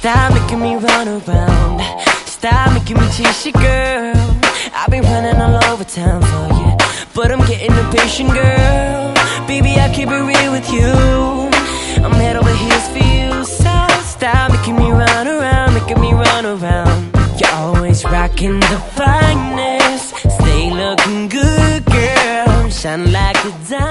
Stop making me run around. Stop making me chase you, girl. I've been running all over town for you, but I'm getting impatient, girl. Baby, I'll keep it real with you. I'm head over heels for you, so stop making me run around, making me run around. You're always rocking the finest, stay looking good, girl. Shine like a diamond.